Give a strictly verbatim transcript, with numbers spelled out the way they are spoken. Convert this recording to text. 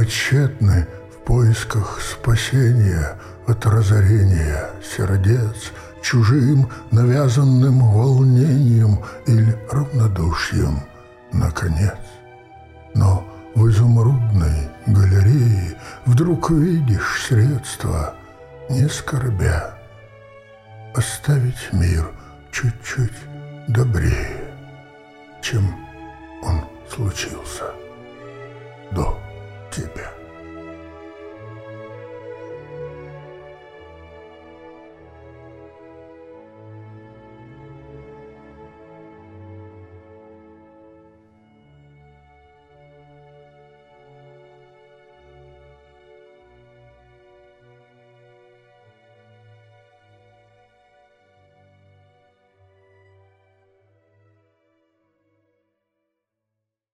Мы тщетны в поисках спасения от разорения сердец чужим навязанным волнением или равнодушием, наконец. Но в изумрудной галерее вдруг видишь средства, не скорбя, оставить мир чуть-чуть добрее, чем он случился.